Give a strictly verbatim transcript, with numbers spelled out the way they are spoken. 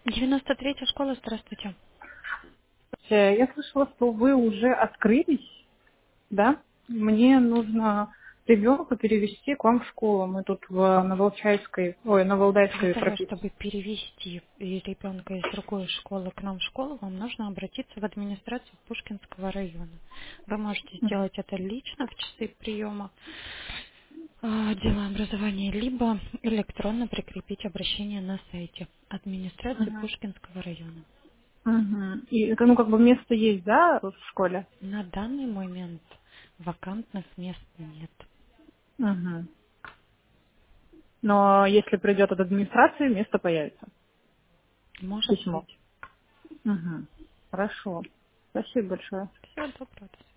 девяносто третья школа, здравствуйте. Э, Я слышала, что вы уже открылись, да? Мне нужно ребенка перевести к вам в школу. Мы тут в Новолчайской, ой, Для Новоалдайской того, прописаны. чтобы перевести и ребенка из другой школы к нам в школу, вам нужно обратиться в администрацию Пушкинского района. Вы можете сделать это лично в часы приема а, отдела образования, либо электронно прикрепить обращение на сайте администрации Мгм. Пушкинского района. Мгм. И это, ну, как бы место есть, да, в школе? На данный момент вакантных мест нет. Мгм. Но если придет от администрации, место появится. Может Письмо. быть. Мгм. Хорошо. Спасибо большое. Всего доброго.